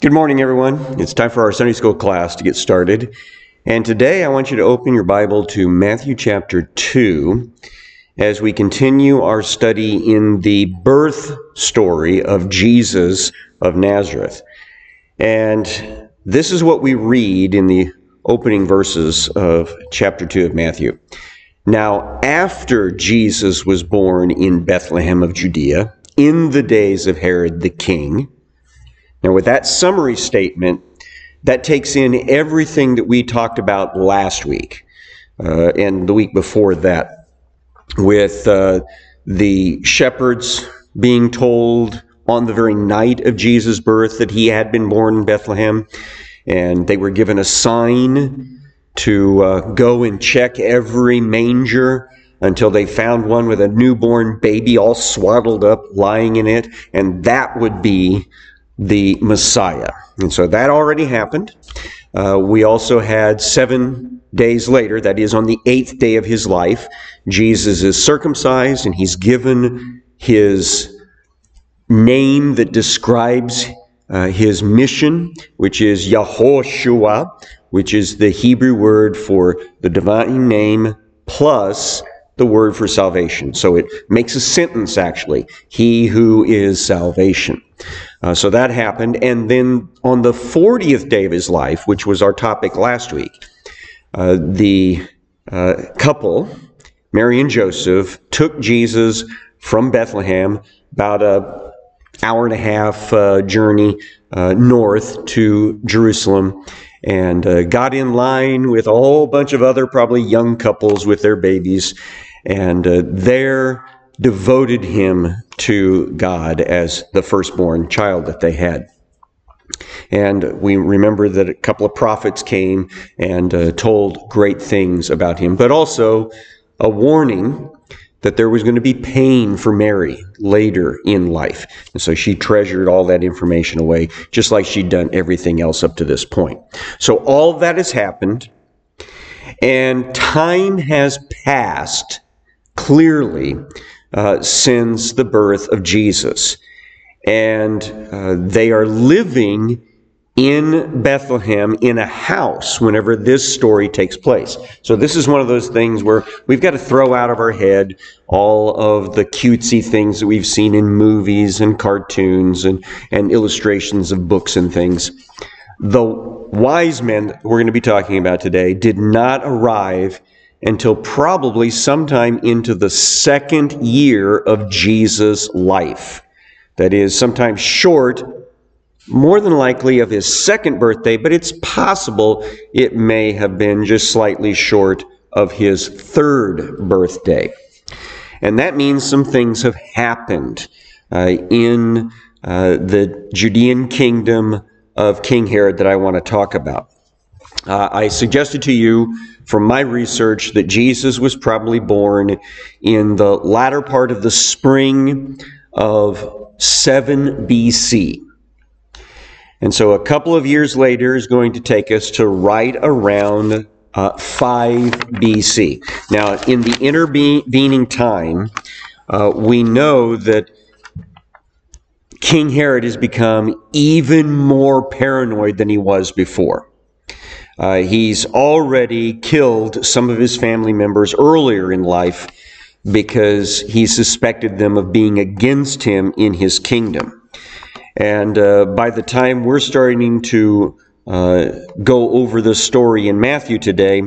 Good morning, everyone. It's time for our Sunday school class to get started. And today I want you to open your Bible to Matthew chapter 2 as we continue our study in the birth story of Jesus of Nazareth. And this is what we read in the opening verses of chapter 2 of Matthew. Now, after Jesus was born in Bethlehem of Judea, in the days of Herod the king. Now, with that summary statement, that takes in everything that we talked about last week and the week before that, with the shepherds being told on the very night of Jesus' birth that he had been born in Bethlehem, and they were given a sign to go and check every manger until they found one with a newborn baby all swaddled up, lying in it, and that would be the Messiah. And so that already happened. We also had 7 days later, that is on the 8th day of his life, Jesus is circumcised and he's given his name that describes his mission, which is Yahoshua, which is the Hebrew word for the divine name plus the word for salvation. So it makes a sentence, actually, he who is salvation. So that happened. And then on the 40th day of his life, which was our topic last week, the couple, Mary and Joseph, took Jesus from Bethlehem, about an hour and a half journey north to Jerusalem, and got in line with a whole bunch of other probably young couples with their babies, and there devoted him to God as the firstborn child that they had. And we remember that a couple of prophets came and told great things about him, but also a warning that there was going to be pain for Mary later in life. And so she treasured all that information away, just like she'd done everything else up to this point. So all of that has happened, and time has passed clearly since the birth of Jesus. And they are living in Bethlehem in a house whenever this story takes place. So this is one of those things where we've got to throw out of our head all of the cutesy things that we've seen in movies and cartoons and illustrations of books and things. The wise men that we're going to be talking about today did not arrive until probably sometime into the 2nd year of Jesus' life. That is, sometime short, more than likely, of his 2nd birthday, but it's possible it may have been just slightly short of his 3rd birthday. And that means some things have happened in the Judean kingdom of King Herod that I want to talk about. I suggested to you from my research that Jesus was probably born in the latter part of the spring of 7 BC. And so a couple of years later is going to take us to right around 5 BC. Now, in the intervening time, we know that King Herod has become even more paranoid than he was before. He's already killed some of his family members earlier in life because he suspected them of being against him in his kingdom. And by the time we're starting to go over the story in Matthew today,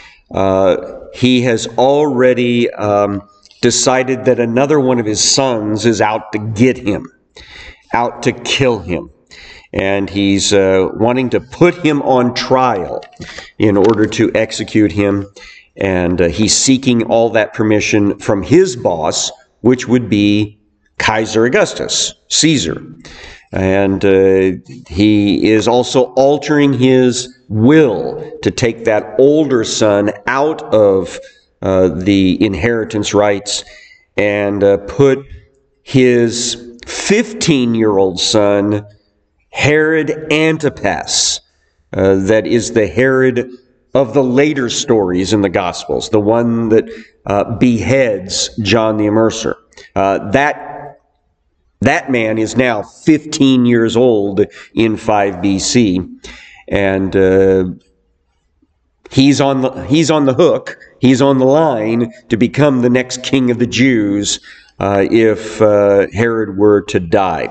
he has already decided that another one of his sons is out to get him, out to kill him. And he's wanting to put him on trial in order to execute him. And he's seeking all that permission from his boss, which would be Kaiser Augustus, Caesar. And he is also altering his will to take that older son out of the inheritance rights and put his 15-year-old son, Herod Antipas, that is the Herod of the later stories in the Gospels, the one that beheads John the Immerser. That That man is now 15 years old in 5 BC, and he's on the hook. He's on the line to become the next king of the Jews if Herod were to die.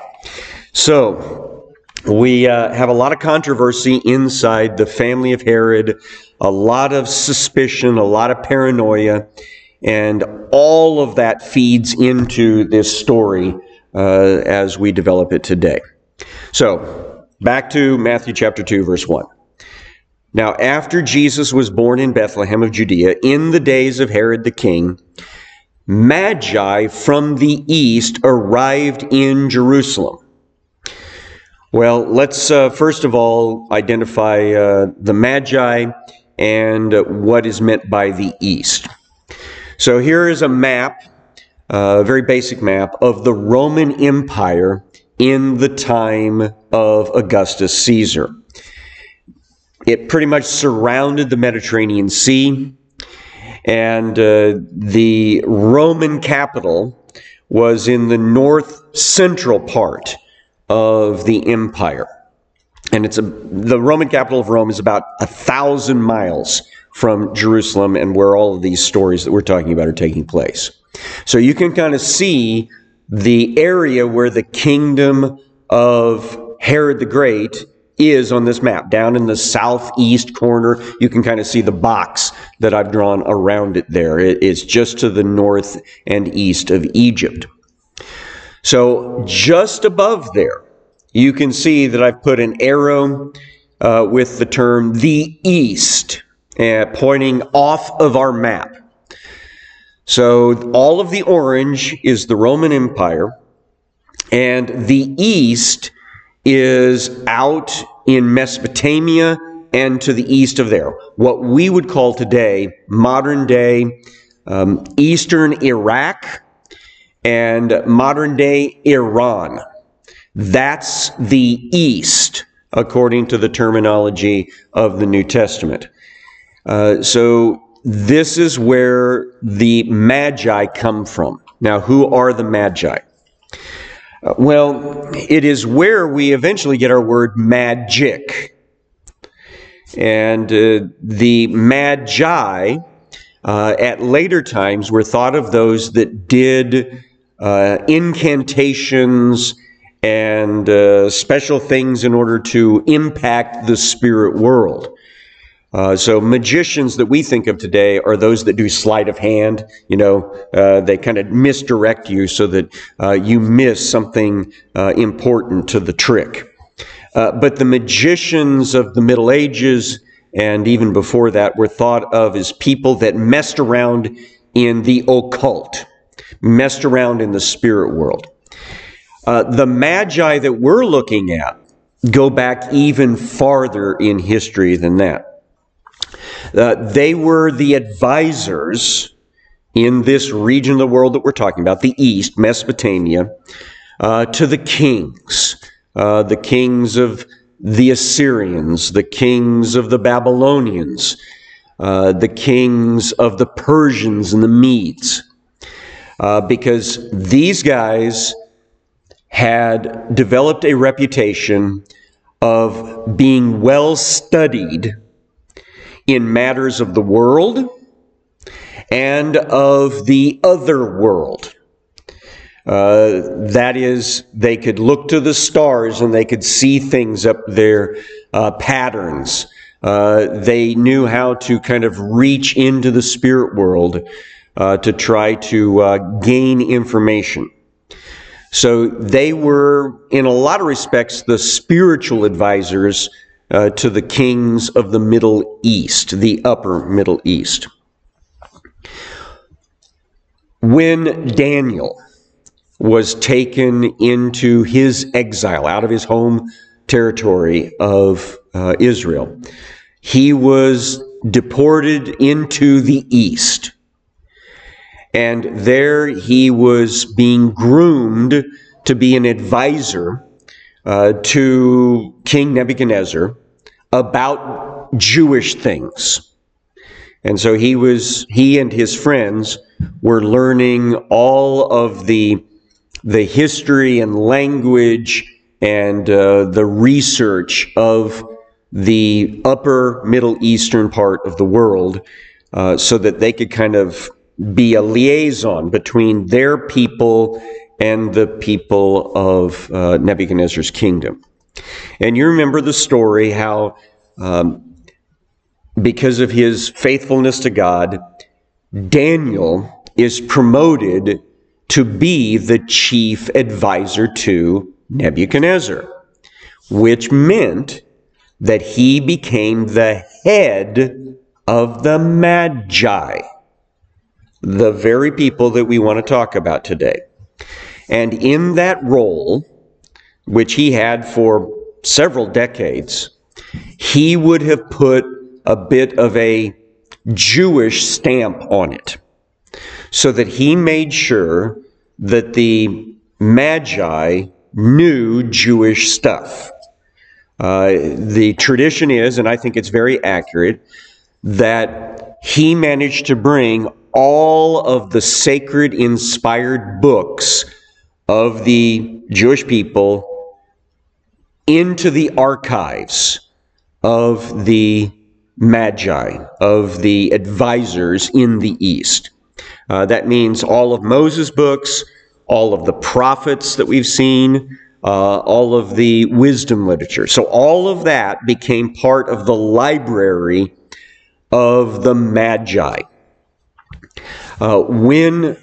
So we have a lot of controversy inside the family of Herod, a lot of suspicion, a lot of paranoia, and all of that feeds into this story as we develop it today. So, back to Matthew chapter 2, verse 1. Now, after Jesus was born in Bethlehem of Judea, in the days of Herod the king, Magi from the east arrived in Jerusalem. Well, let's first of all identify the Magi and what is meant by the east. So here is a map, a very basic map of the Roman Empire in the time of Augustus Caesar. It pretty much surrounded the Mediterranean Sea, and the Roman capital was in the north central part of the empire. And the Roman capital of Rome is about 1,000 miles from Jerusalem and where all of these stories that we're talking about are taking place. So you can kind of see the area where the kingdom of Herod the Great is on this map. Down in the southeast corner, you can kind of see the box that I've drawn around it there. It is just to the north and east of Egypt. So just above there, you can see that I've put an arrow with the term the east, pointing off of our map. So all of the orange is the Roman Empire, and the east is out in Mesopotamia and to the east of there. What we would call today modern day eastern Iraq and modern day Iran. That's the east, according to the terminology of the New Testament. So this is where the Magi come from. Now, who are the Magi? Well, it is where we eventually get our word magic. And the Magi, at later times, were thought of those that did incantations and special things in order to impact the spirit world. So magicians that we think of today are those that do sleight of hand. You know, they kind of misdirect you so that you miss something important to the trick. But the magicians of the Middle Ages and even before that were thought of as people that messed around in the occult, messed around in the spirit world. The Magi that we're looking at go back even farther in history than that. They were the advisors in this region of the world that we're talking about, the East, Mesopotamia, to the kings of the Assyrians, the kings of the Babylonians, the kings of the Persians and the Medes, because these guys had developed a reputation of being well studied in matters of the world and of the other world. That is, they could look to the stars and they could see things up there, patterns. They knew how to kind of reach into the spirit world to try to gain information. So they were, in a lot of respects, the spiritual advisors to the kings of the Middle East, the upper Middle East. When Daniel was taken into his exile, out of his home territory of Israel, he was deported into the East. And there he was being groomed to be an advisor to King Nebuchadnezzar about Jewish things. And so he and his friends were learning all of the the history and language and the research of the upper Middle Eastern part of the world so that they could kind of be a liaison between their people and the people of Nebuchadnezzar's kingdom. And you remember the story how because of his faithfulness to God, Daniel is promoted to be the chief advisor to Nebuchadnezzar, which meant that he became the head of the Magi, the very people that we want to talk about today. And in that role, which he had for several decades, he would have put a bit of a Jewish stamp on it, so that he made sure that the Magi knew Jewish stuff. The tradition is, and I think it's very accurate, that he managed to bring all of the sacred inspired books of the Jewish people into the archives of the Magi, of the advisors in the East. That means all of Moses' books, all of the prophets that we've seen, all of the wisdom literature. So all of that became part of the library of the Magi. When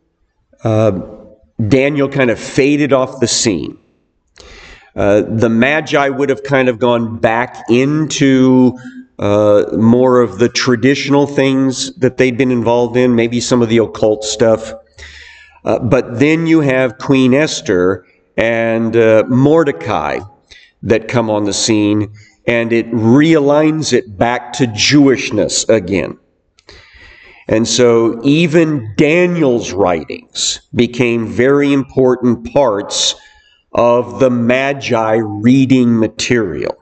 Daniel kind of faded off the scene, the Magi would have kind of gone back into more of the traditional things that they'd been involved in, maybe some of the occult stuff. But then you have Queen Esther and Mordecai that come on the scene, and it realigns it back to Jewishness again. And so even Daniel's writings became very important parts of the Magi reading material.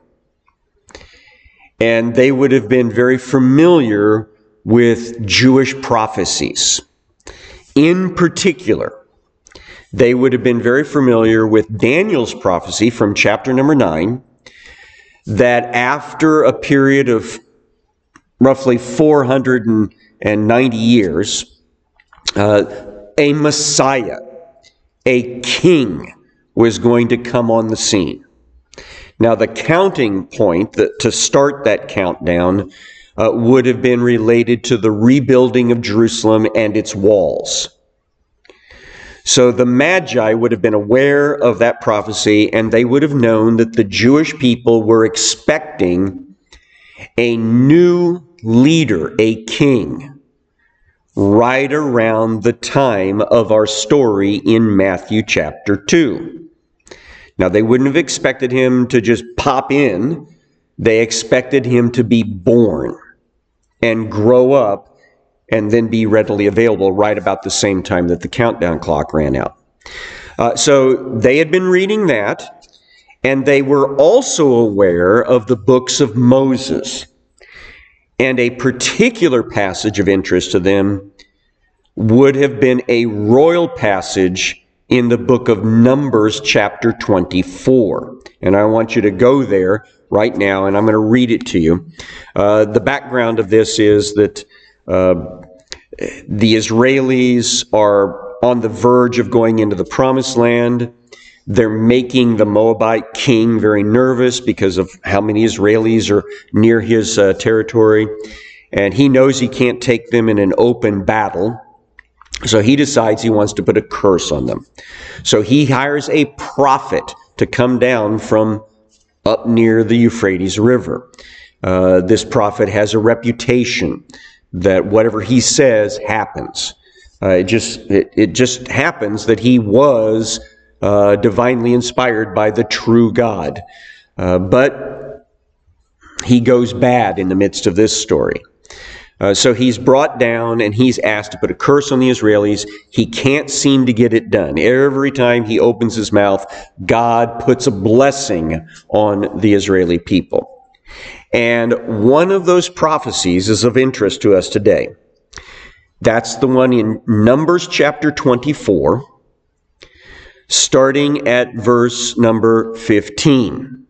And they would have been very familiar with Jewish prophecies. In particular, they would have been very familiar with Daniel's prophecy from chapter number 9, that after a period of roughly 490 years, a Messiah, a king, was going to come on the scene. Now, the counting point to start that countdown would have been related to the rebuilding of Jerusalem and its walls. So the Magi would have been aware of that prophecy, and they would have known that the Jewish people were expecting a new leader, a king, right around the time of our story in Matthew chapter 2. Now, they wouldn't have expected him to just pop in. They expected him to be born and grow up and then be readily available right about the same time that the countdown clock ran out. So they had been reading that, and they were also aware of the books of Moses. And a particular passage of interest to them would have been a royal passage in the book of Numbers chapter 24. And I want you to go there right now, and I'm going to read it to you. The background of this is that the Israelis are on the verge of going into the promised land. They're making the Moabite king very nervous because of how many Israelis are near his territory. And he knows he can't take them in an open battle. So he decides he wants to put a curse on them. So he hires a prophet to come down from up near the Euphrates River. This prophet has a reputation that whatever he says happens. It just happens that he was divinely inspired by the true God. But he goes bad in the midst of this story. So he's brought down and he's asked to put a curse on the Israelis. He can't seem to get it done. Every time he opens his mouth, God puts a blessing on the Israeli people. And one of those prophecies is of interest to us today. That's the one in Numbers chapter 24, starting at verse number 15,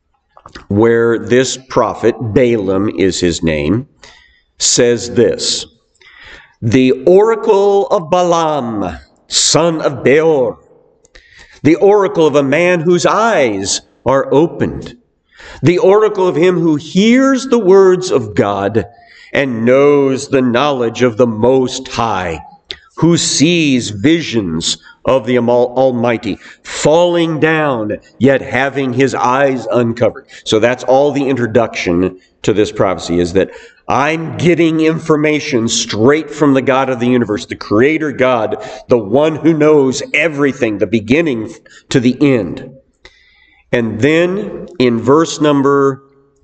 where this prophet, Balaam is his name, says this: "The oracle of Balaam, son of Beor, the oracle of a man whose eyes are opened, the oracle of him who hears the words of God and knows the knowledge of the Most High, who sees visions of the Almighty, falling down, yet having his eyes uncovered." So that's all the introduction to this prophecy, is that I'm getting information straight from the God of the universe, the Creator God, the one who knows everything, the beginning to the end. And then in verse number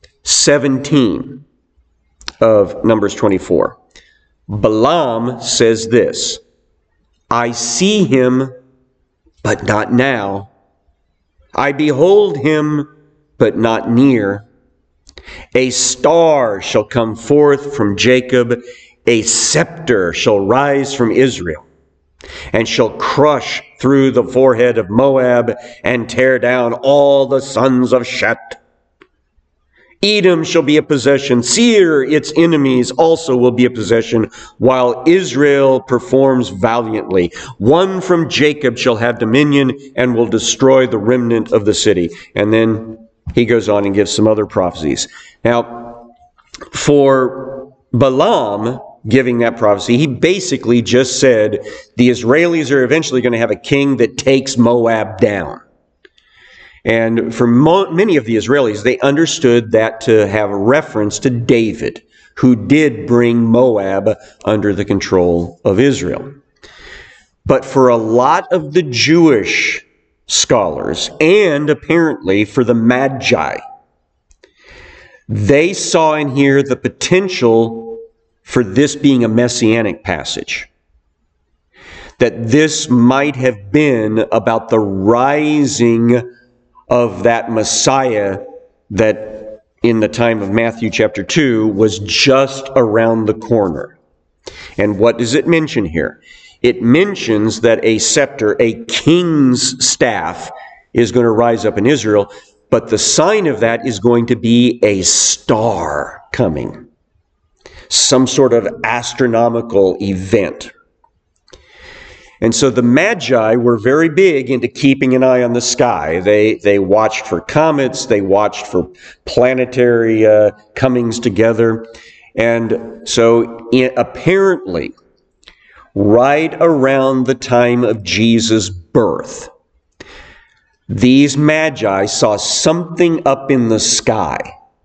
17 of Numbers 24, Balaam says this: "I see him, but not now. I behold him, but not near. A star shall come forth from Jacob, a scepter shall rise from Israel, and shall crush through the forehead of Moab, and tear down all the sons of Shet. Edom shall be a possession, Seir, its enemies, also will be a possession, while Israel performs valiantly. One from Jacob shall have dominion, and will destroy the remnant of the city." And then he goes on and gives some other prophecies. Now, for Balaam giving that prophecy, he basically just said the Israelis are eventually going to have a king that takes Moab down. And for many of the Israelis, they understood that to have a reference to David, who did bring Moab under the control of Israel. But for a lot of the Jewish scholars, and apparently for the Magi, they saw in here the potential for this being a messianic passage. That this might have been about the rising of that Messiah that in the time of Matthew chapter 2 was just around the corner. And what does it mention here? It mentions that a scepter, a king's staff, is going to rise up in Israel, but the sign of that is going to be a star coming. Some sort of astronomical event. And so the Magi were very big into keeping an eye on the sky. They watched for comets, they watched for planetary comings together. And so apparently, right around the time of Jesus' birth, these Magi saw something up in the sky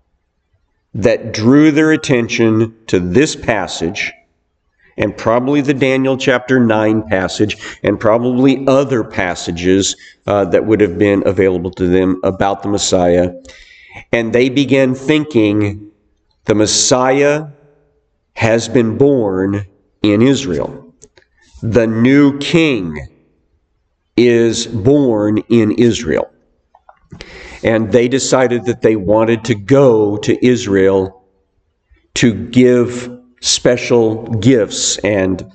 that drew their attention to this passage, and probably the Daniel chapter 9 passage, and probably other passages that would have been available to them about the Messiah. And they began thinking, the Messiah has been born in Israel. The new king is born in Israel. And they decided that they wanted to go to Israel to give special gifts and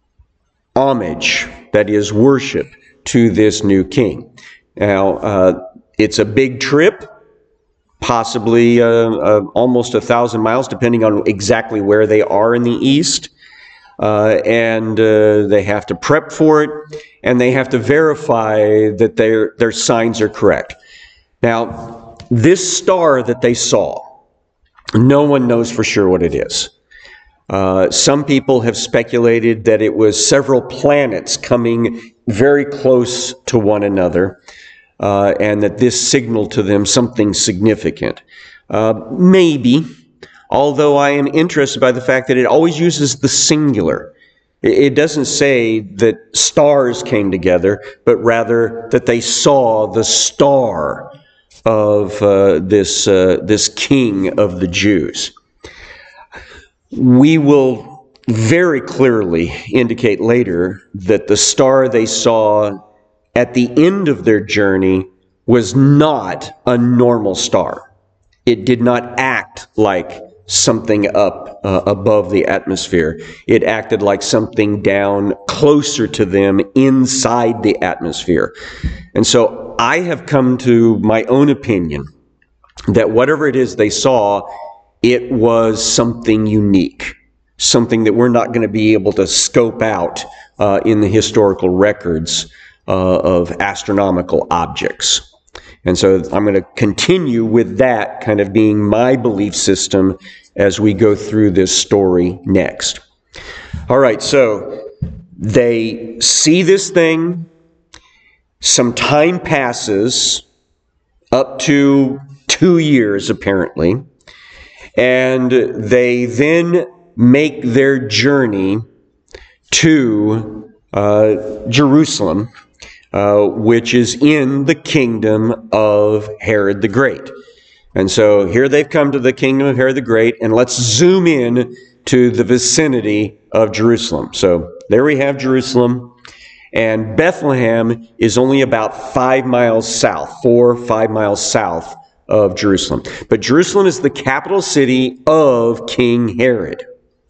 homage, that is worship, to this new king. Now, it's a big trip, possibly almost 1,000 miles, depending on exactly where they are in the east. And they have to prep for it, and they have to verify that their signs are correct. Now, this star that they saw, no one knows for sure what it is. Some people have speculated that it was several planets coming very close to one another, and that this signaled to them something significant. Maybe, although I am interested by the fact that it always uses the singular. It doesn't say that stars came together, but rather that they saw the star of this king of the Jews. We will very clearly indicate later that the star they saw at the end of their journey was not a normal star. It did not act like something up above the atmosphere. It acted like something down closer to them inside the atmosphere. And so I have come to my own opinion that whatever it is they saw, it was something unique, something that we're not going to be able to scope out in the historical records of astronomical objects. And so I'm going to continue with that kind of being my belief system as we go through this story next. All right, so they see this thing. Some time passes, up to 2 years apparently, and they then make their journey to Jerusalem, which is in the kingdom of Herod the Great. And so here they've come to the kingdom of Herod the Great, and let's zoom in to the vicinity of Jerusalem. So there we have Jerusalem, and Bethlehem is only about 5 miles south, 4 or 5 miles south of Jerusalem. But Jerusalem is the capital city of King Herod.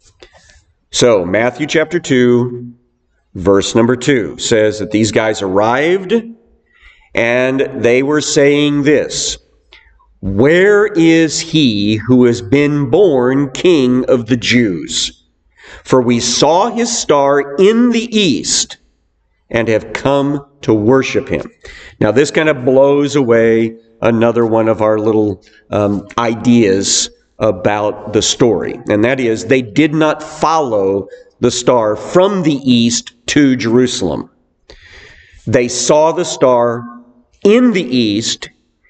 So Matthew chapter 2, verse number 2 says that these guys arrived and they were saying this: "Where is he who has been born King of the Jews? For we saw his star in the east and have come to worship him." Now this kind of blows away another one of our little ideas about the story. And that is, they did not follow the star from the east to Jerusalem. They saw the star in the east,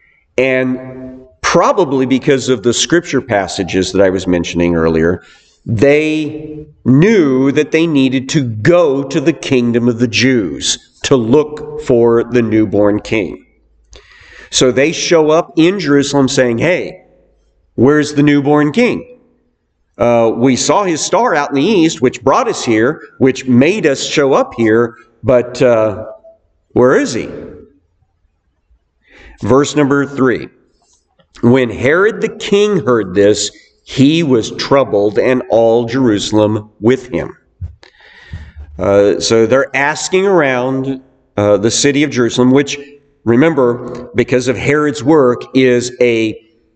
and probably because of the scripture passages that I was mentioning earlier, they knew that they needed to go to the kingdom of the Jews to look for the newborn king. So they show up in Jerusalem saying, "Hey, where's the newborn king? We saw his star out in the east, which brought us here, which made us show up here, but where is he?" Verse number 3. "When Herod the king heard this, he was troubled, and all Jerusalem with him." So they're asking around the city of Jerusalem, which, remember, because of Herod's work, it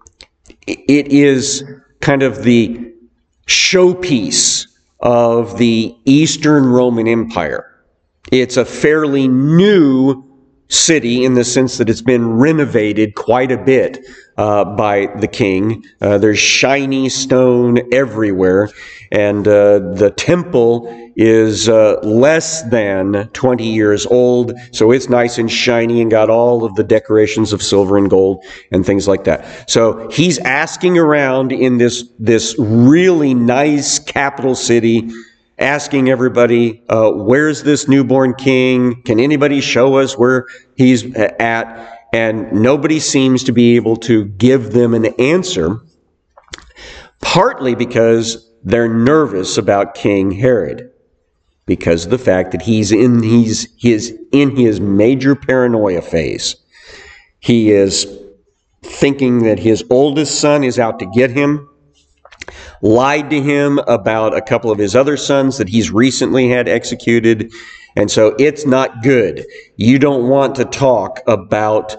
is kind of the showpiece of the Eastern Roman Empire. It's a fairly new city in the sense that it's been renovated quite a bit by the king. There's shiny stone everywhere, and the temple is less than 20 years old, so it's nice and shiny and got all of the decorations of silver and gold and things like that. So he's asking around in this really nice capital city, asking everybody, where's this newborn king? Can anybody show us where he's at? And nobody seems to be able to give them an answer, partly because they're nervous about King Herod, because of the fact that he's in his major paranoia phase. He is thinking that his oldest son is out to get him, lied to him about a couple of his other sons that he's recently had executed. And so it's not good. You don't want to talk about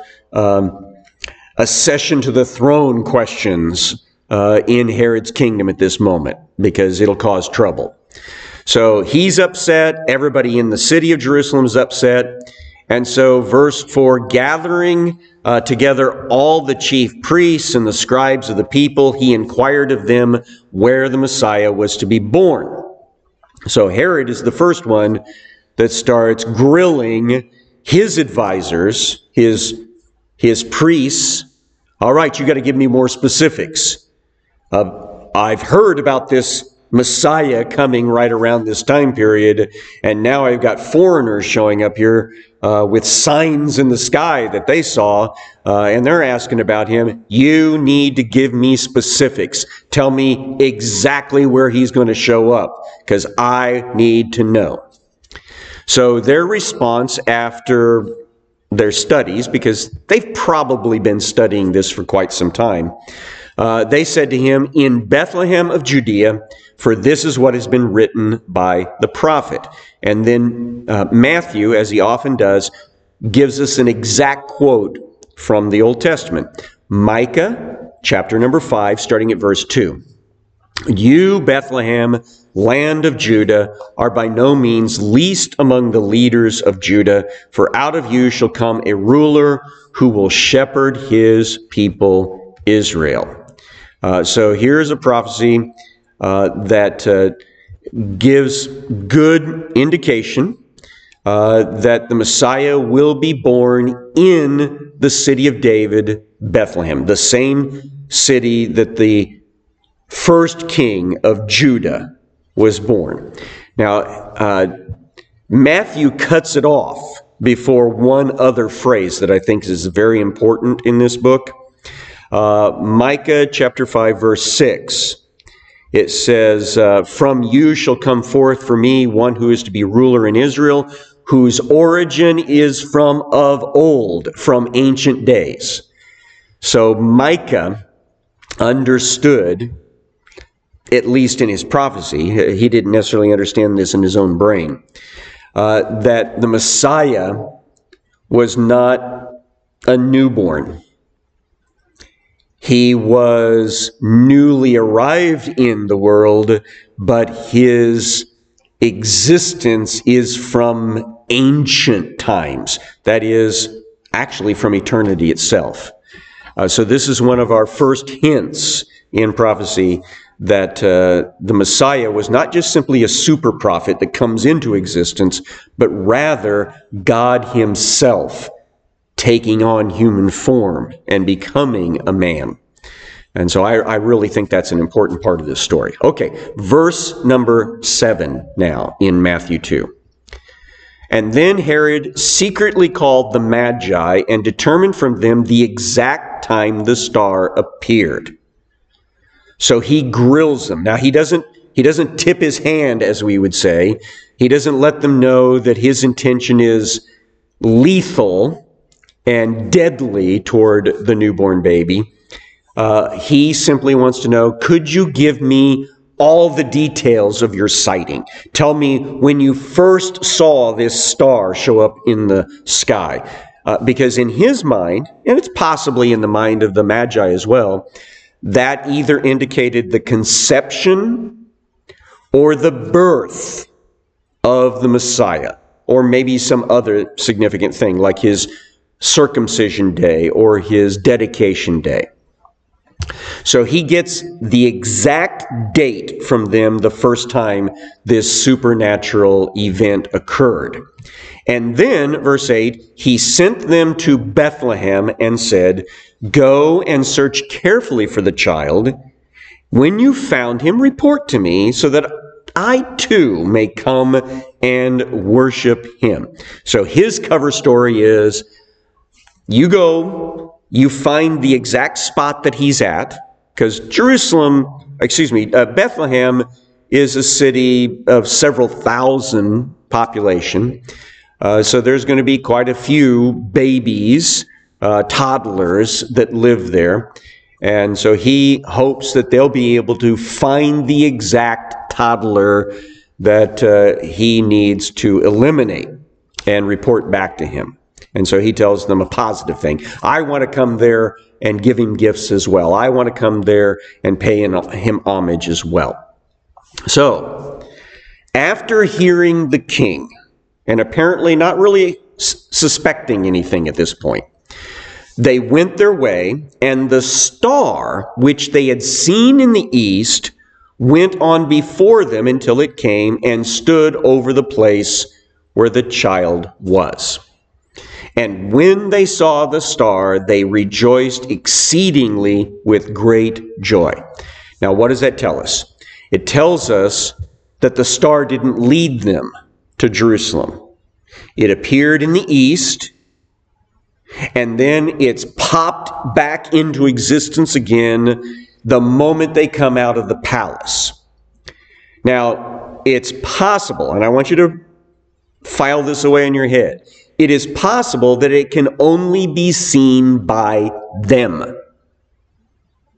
accession to the throne questions in Herod's kingdom at this moment, because it'll cause trouble. So he's upset. Everybody in the city of Jerusalem is upset. And so verse 4, "Gathering together all the chief priests and the scribes of the people, he inquired of them where the Messiah was to be born." So Herod is the first one that starts grilling his advisors, his priests. "All right, you got to give me more specifics. I've heard about this Messiah coming right around this time period, and now I've got foreigners showing up here with signs in the sky that they saw, and they're asking about him. You need to give me specifics. Tell me exactly where he's going to show up, because I need to know." So their response after their studies, because they've probably been studying this for quite some time, They said to him, "In Bethlehem of Judea, for this is what has been written by the prophet." And then Matthew, as he often does, gives us an exact quote from the Old Testament. Micah, chapter number 5, starting at verse 2. "You, Bethlehem, land of Judah, are by no means least among the leaders of Judah, for out of you shall come a ruler who will shepherd his people Israel." So here's a prophecy that gives good indication that the Messiah will be born in the city of David, Bethlehem, the same city that the first king of Judah was born. Now, Matthew cuts it off before one other phrase that I think is very important in this book. Micah chapter 5, verse 6. It says, "From you shall come forth for me one who is to be ruler in Israel, whose origin is from of old, from ancient days." So Micah understood, at least in his prophecy, he didn't necessarily understand this in his own brain, that the Messiah was not a newborn. He was newly arrived in the world, but his existence is from ancient times. That is, actually from eternity itself. So this is one of our first hints in prophecy that the Messiah was not just simply a super prophet that comes into existence, but rather God himself taking on human form and becoming a man. And so I really think that's an important part of this story. Okay, verse number 7 now in Matthew 2. "And then Herod secretly called the Magi and determined from them the exact time the star appeared." So he grills them. Now he doesn't tip his hand, as we would say. He doesn't let them know that his intention is lethal and deadly toward the newborn baby. He simply wants to know, could you give me all the details of your sighting? Tell me when you first saw this star show up in the sky. Because in his mind, and it's possibly in the mind of the Magi as well, that either indicated the conception or the birth of the Messiah, or maybe some other significant thing like his circumcision day or his dedication day. So he gets the exact date from them the first time this supernatural event occurred. And then, verse 8, he sent them to Bethlehem and said, "Go and search carefully for the child. When you found him, report to me so that I too may come and worship him." So his cover story is, you go, you find the exact spot that he's at, because Bethlehem is a city of several thousand population. So there's going to be quite a few babies, toddlers that live there. And so he hopes that they'll be able to find the exact toddler that he needs to eliminate and report back to him. And so he tells them a positive thing. I want to come there and give him gifts as well. I want to come there and pay him homage as well. So, after hearing the king, and apparently not really suspecting anything at this point, they went their way, and the star which they had seen in the east went on before them until it came and stood over the place where the child was. And when they saw the star, they rejoiced exceedingly with great joy. Now, what does that tell us? It tells us that the star didn't lead them to Jerusalem. It appeared in the east, and then it's popped back into existence again the moment they come out of the palace. Now, it's possible, and I want you to file this away in your head, it is possible that it can only be seen by them.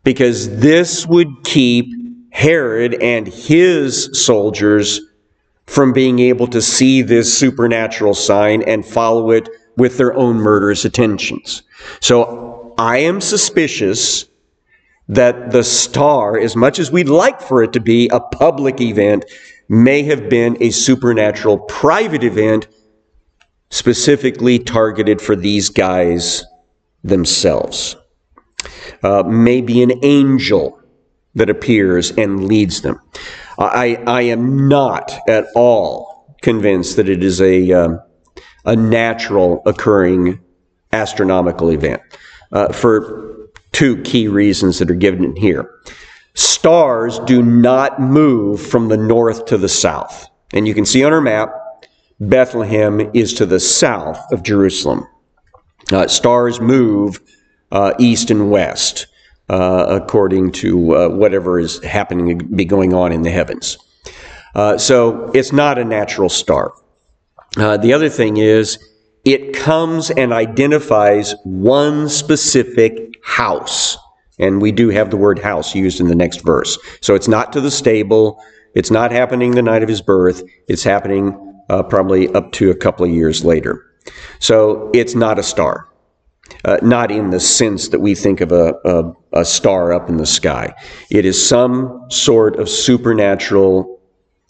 because this would keep Herod and his soldiers from being able to see this supernatural sign and follow it with their own murderous intentions. So I am suspicious that the star, as much as we'd like for it to be a public event, may have been a supernatural private event specifically targeted for these guys themselves. Maybe an angel that appears and leads them. I am not at all convinced that it is a natural occurring astronomical event for two key reasons that are given here. Stars do not move from the north to the south. And you can see on our map, Bethlehem is to the south of Jerusalem. Stars move east and west according to whatever is happening to be going on in the heavens. So it's not a natural star. The other thing is, it comes and identifies one specific house. And we do have the word house used in the next verse. So it's not to the stable. It's not happening the night of his birth. It's happening probably up to a couple of years later. So it's not a star. Not in the sense that we think of a star up in the sky. It is some sort of supernatural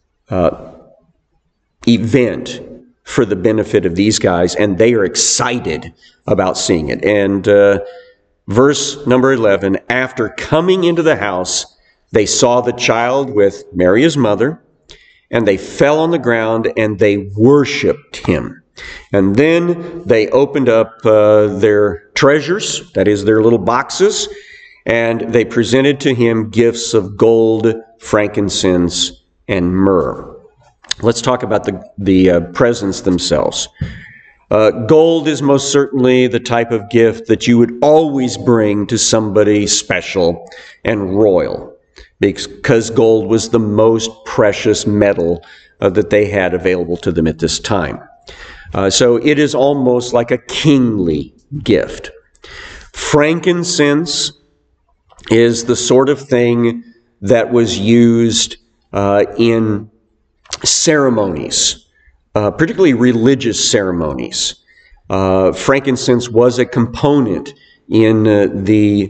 event for the benefit of these guys, and they are excited about seeing it. And verse number 11, after coming into the house, they saw the child with Mary his mother, and they fell on the ground and they worshiped him. And then they opened up their treasures, that is their little boxes, and they presented to him gifts of gold, frankincense, and myrrh. Let's talk about the presents themselves. Gold is most certainly the type of gift that you would always bring to somebody special and royal, because gold was the most precious metal that they had available to them at this time. So it is almost like a kingly gift. Frankincense is the sort of thing that was used in ceremonies, particularly religious ceremonies. Frankincense was a component in the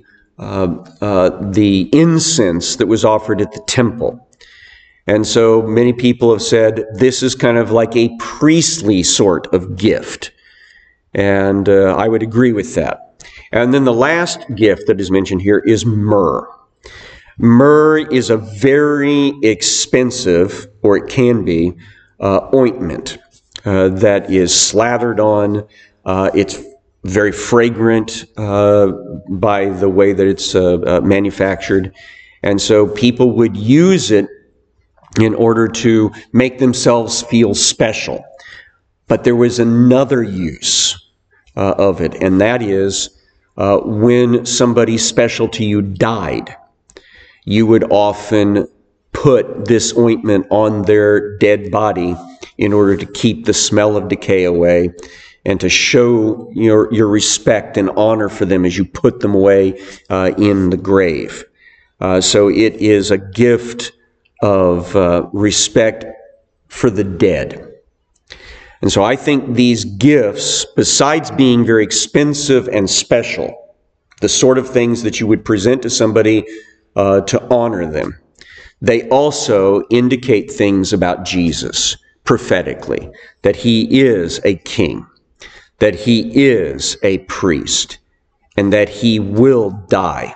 incense that was offered at the temple. And so many people have said this is kind of like a priestly sort of gift. And I would agree with that. And then the last gift that is mentioned here is myrrh. Myrrh is a very expensive, or it can be, ointment that is slathered on. It's very fragrant by the way that it's manufactured. And so people would use it in order to make themselves feel special. But there was another use of it, and that is when somebody special to you died, you would often put this ointment on their dead body in order to keep the smell of decay away and to show your respect and honor for them as you put them away in the grave. So it is a gift of respect for the dead. And so I think these gifts, besides being very expensive and special, the sort of things that you would present to somebody to honor them, they also indicate things about Jesus prophetically, that he is a king, that he is a priest, and that he will die,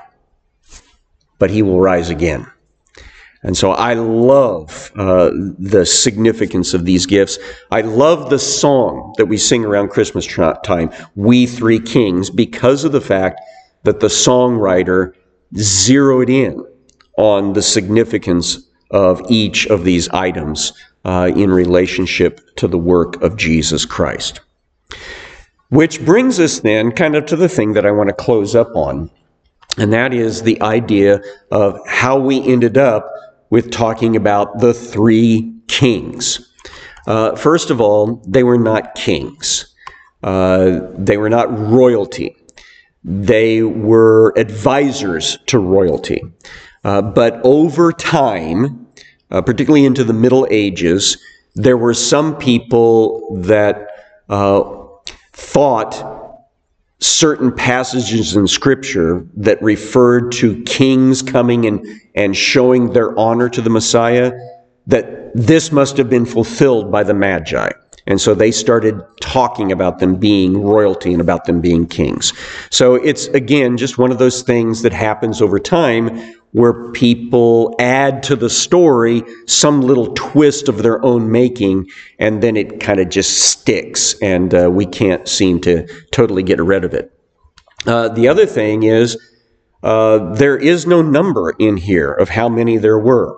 but he will rise again. And so I love the significance of these gifts. I love the song that we sing around Christmas time, We Three Kings, because of the fact that the songwriter zeroed in on the significance of each of these items in relationship to the work of Jesus Christ. Which brings us then kind of to the thing that I want to close up on, and that is the idea of how we ended up with talking about the three kings. First of all, they were not kings. They were not royalty. They were advisors to royalty. But over time, particularly into the Middle Ages, there were some people that thought certain passages in Scripture that referred to kings coming and showing their honor to the Messiah, that this must have been fulfilled by the Magi. And so they started talking about them being royalty and about them being kings. So it's, again, just one of those things that happens over time where people add to the story some little twist of their own making, and then it kind of just sticks, and we can't seem to totally get rid of it. The other thing is there is no number in here of how many there were.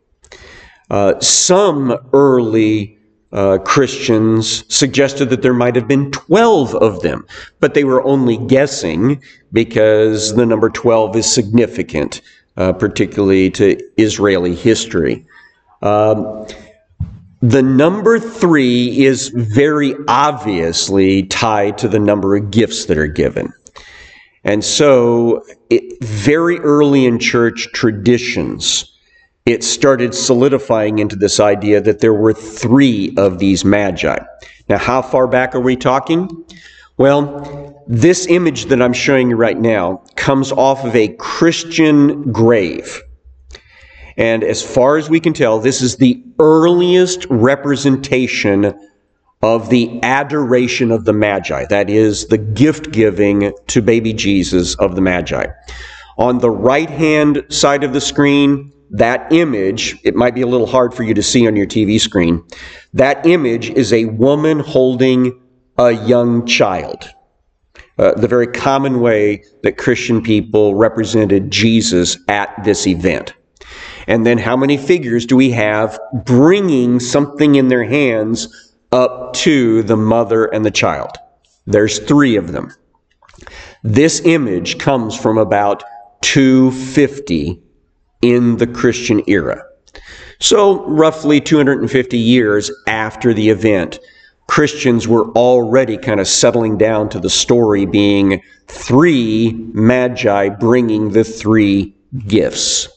Some early Christians suggested that there might have been 12 of them, but they were only guessing because the number 12 is significant, particularly to Israeli history. The number 3 is very obviously tied to the number of gifts that are given. And so, very early in church traditions, it started solidifying into this idea that there were 3 of these magi. Now, how far back are we talking? Well, this image that I'm showing you right now comes off of a Christian grave. And as far as we can tell, this is the earliest representation of the adoration of the Magi. That is, the gift giving to baby Jesus of the Magi. On the right-hand side of the screen, that image, it might be a little hard for you to see on your TV screen, that image is a woman holding a young child. The very common way that Christian people represented Jesus at this event. And then how many figures do we have bringing something in their hands up to the mother and the child? There's 3 of them. This image comes from about 250 in the Christian era. So roughly 250 years after the event, Christians were already kind of settling down to the story being 3 magi bringing the 3 gifts.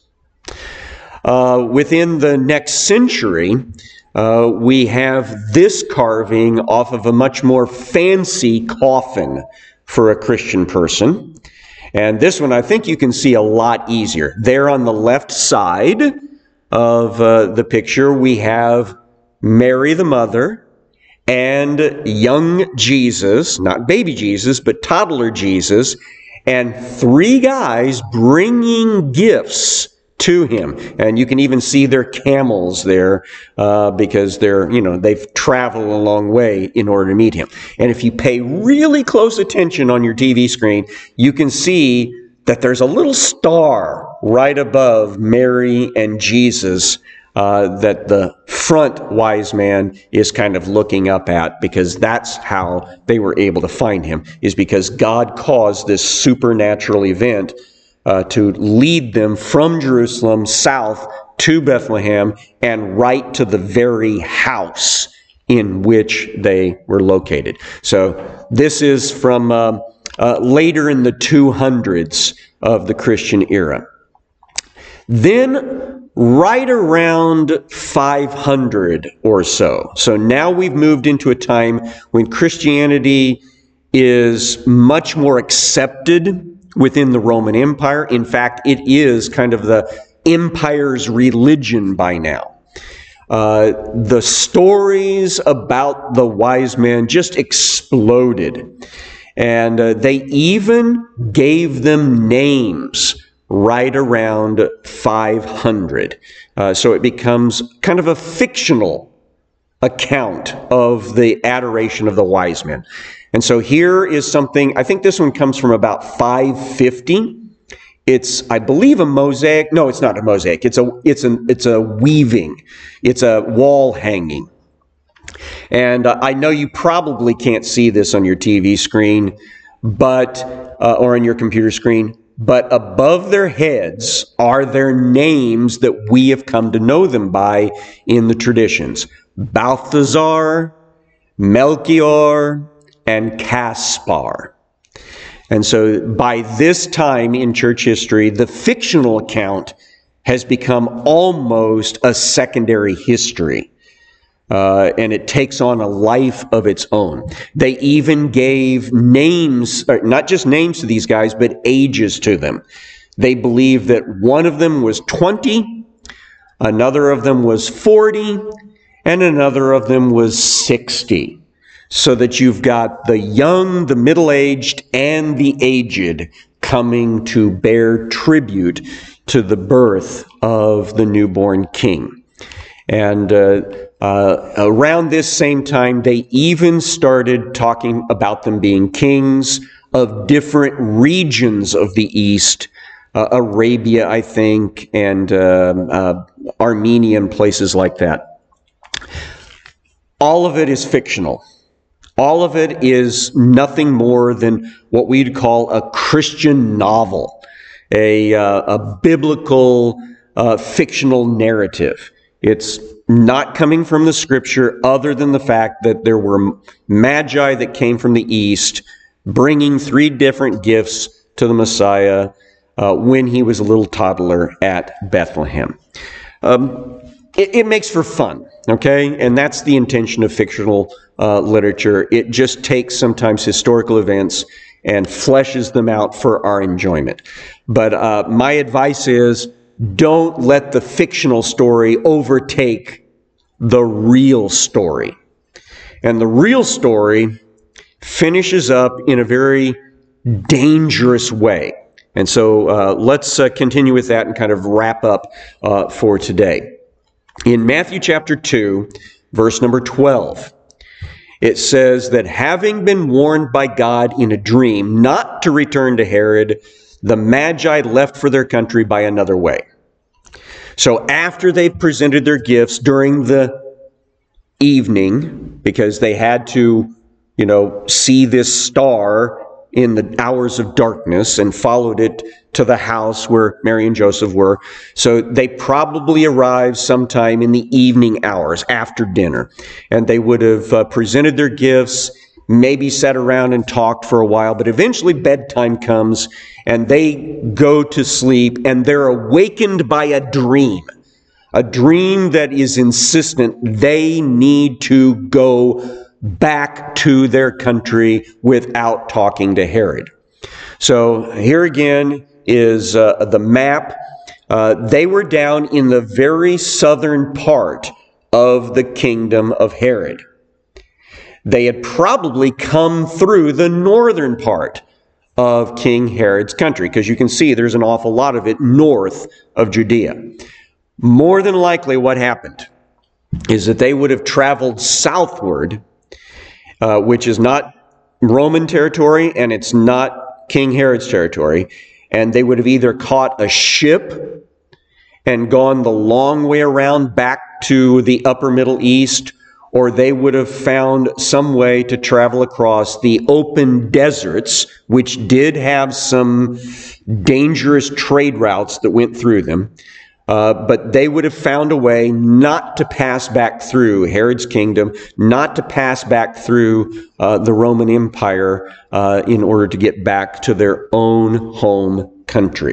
Within the next century, we have this carving off of a much more fancy coffin for a Christian person. And this one I think you can see a lot easier. There on the left side of the picture, we have Mary the mother and young Jesus, not baby Jesus, but toddler Jesus, and 3 guys bringing gifts to him. And you can even see their camels there because they've traveled a long way in order to meet him. And if you pay really close attention on your TV screen, you can see that there's a little star right above Mary and Jesus that the front wise man is kind of looking up at, because that's how they were able to find him, is because God caused this supernatural event to lead them from Jerusalem south to Bethlehem and right to the very house in which they were located. So this is from later in the 200s of the Christian era. Then right around 500 or so. So now we've moved into a time when Christianity is much more accepted within the Roman Empire. In fact, it is kind of the empire's religion by now. The stories about the wise men just exploded. And they even gave them names right around 500. So it becomes kind of a fictional account of the adoration of the wise men. And so here is something, I think this one comes from about 550. It's, I believe, a mosaic. No, it's not a mosaic. It's a weaving. It's a wall hanging. And I know you probably can't see this on your TV screen, but or on your computer screen, but above their heads are their names that we have come to know them by in the traditions. Balthazar, Melchior, and Caspar. And so by this time in church history, the fictional account has become almost a secondary history. And it takes on a life of its own. They even gave names, not just names to these guys, but ages to them. They believe that one of them was 20, another of them was 40, and another of them was 60. So that you've got the young, the middle-aged, and the aged coming to bear tribute to the birth of the newborn king. And around this same time, they even started talking about them being kings of different regions of the East, Arabia, I think, and Armenia and places like that. All of it is fictional. All of it is nothing more than what we'd call a Christian novel, a biblical fictional narrative. It's not coming from the Scripture other than the fact that there were magi that came from the East bringing 3 different gifts to the Messiah when he was a little toddler at Bethlehem. It makes for fun, okay? And that's the intention of fictional literature. It just takes sometimes historical events and fleshes them out for our enjoyment. But my advice is, don't let the fictional story overtake the real story. And the real story finishes up in a very dangerous way. And so let's continue with that and kind of wrap up for today. In Matthew chapter 2, verse number 12, it says that having been warned by God in a dream not to return to Herod, the Magi left for their country by another way. So after they presented their gifts during the evening, because they had to, see this star in the hours of darkness and followed it to the house where Mary and Joseph were. So they probably arrived sometime in the evening hours after dinner. And they would have presented their gifts, maybe sat around and talked for a while, but eventually bedtime comes and they go to sleep and they're awakened by a dream that is insistent they need to go back to their country without talking to Herod. So here again is the map. They were down in the very southern part of the kingdom of Herod. They had probably come through the northern part of King Herod's country, because you can see there's an awful lot of it north of Judea. More than likely what happened is that they would have traveled southward, which is not Roman territory and it's not King Herod's territory, and they would have either caught a ship and gone the long way around back to the upper Middle East, or they would have found some way to travel across the open deserts, which did have some dangerous trade routes that went through them. But they would have found a way not to pass back through Herod's kingdom, not to pass back through the Roman Empire in order to get back to their own home country.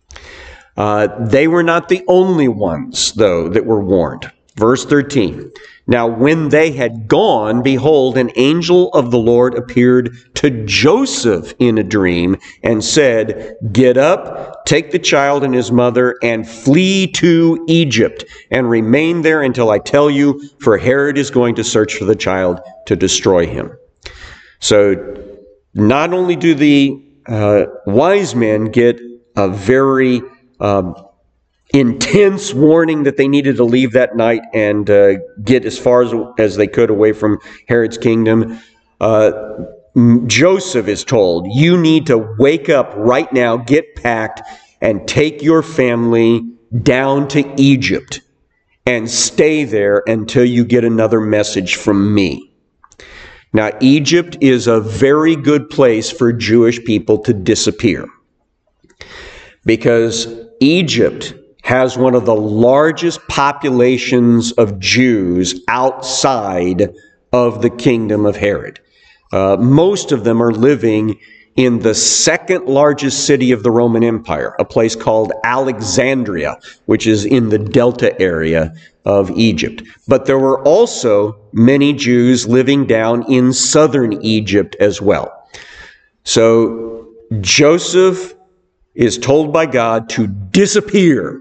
They were not the only ones, though, that were warned. Verse 13. Now, when they had gone, behold, an angel of the Lord appeared to Joseph in a dream and said, "Get up, take the child and his mother, and flee to Egypt, and remain there until I tell you, for Herod is going to search for the child to destroy him." So, not only do the wise men get a very intense warning that they needed to leave that night and get as far as they could away from Herod's kingdom, Joseph is told, you need to wake up right now, get packed, and take your family down to Egypt and stay there until you get another message from me. Now, Egypt is a very good place for Jewish people to disappear, because Egypt has one of the largest populations of Jews outside of the kingdom of Herod. Most of them are living in the second largest city of the Roman Empire, a place called Alexandria, which is in the Delta area of Egypt. But there were also many Jews living down in southern Egypt as well. So Joseph is told by God to disappear,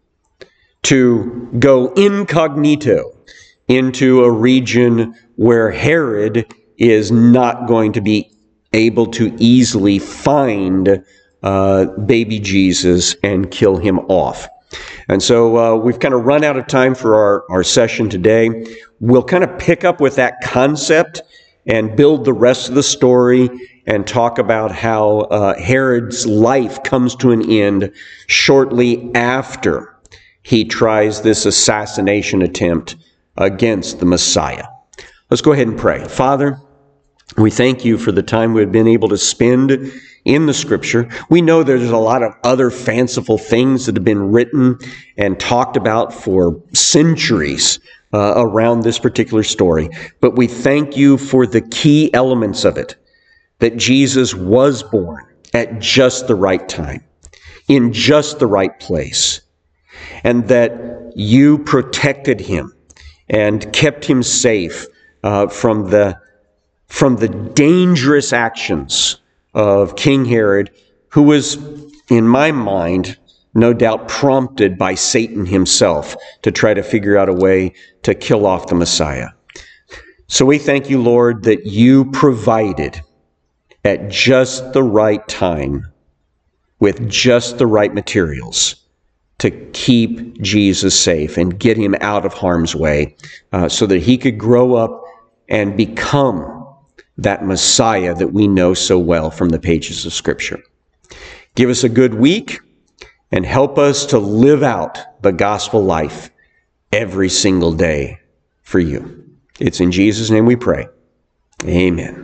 to go incognito into a region where Herod is not going to be able to easily find baby Jesus and kill him off. And so we've kind of run out of time for our session today. We'll kind of pick up with that concept and build the rest of the story and talk about how Herod's life comes to an end shortly after he tries this assassination attempt against the Messiah. Let's go ahead and pray. Father, we thank you for the time we've been able to spend in the Scripture. We know there's a lot of other fanciful things that have been written and talked about for centuries around this particular story. But we thank you for the key elements of it, that Jesus was born at just the right time, in just the right place, and that you protected him and kept him safe from the dangerous actions of King Herod, who was, in my mind, no doubt prompted by Satan himself to try to figure out a way to kill off the Messiah. So we thank you, Lord, that you provided at just the right time, with just the right materials, to keep Jesus safe and get him out of harm's way so that he could grow up and become that Messiah that we know so well from the pages of Scripture. Give us a good week and help us to live out the gospel life every single day for you. It's in Jesus' name we pray. Amen.